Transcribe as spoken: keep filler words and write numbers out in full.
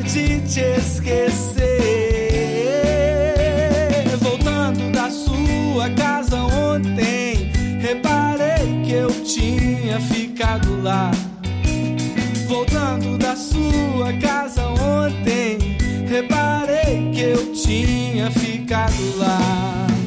de te esquecer. Voltando da sua casa ontem, reparei que eu tinha ficado lá. Voltando da sua casa ontem, reparei que eu tinha ficado lá.